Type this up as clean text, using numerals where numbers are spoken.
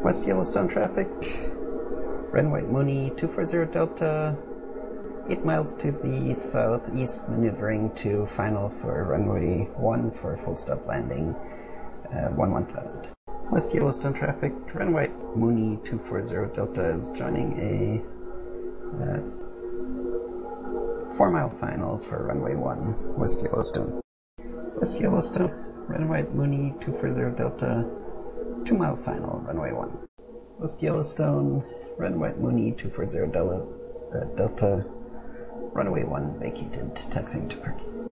West Yellowstone traffic, red and white Mooney 240 Delta, 8 miles to the southeast, maneuvering to final for runway 1 for full stop landing, 1000. West Yellowstone traffic, red and white Mooney 240 Delta is joining a 4-mile final for runway 1, West Yellowstone. West Yellowstone, red and white Mooney 240 Delta, 2-mile final, runway 1. West Yellowstone, red and white Mooney 240 Delta, runway 1 vacated, taxiing to parking.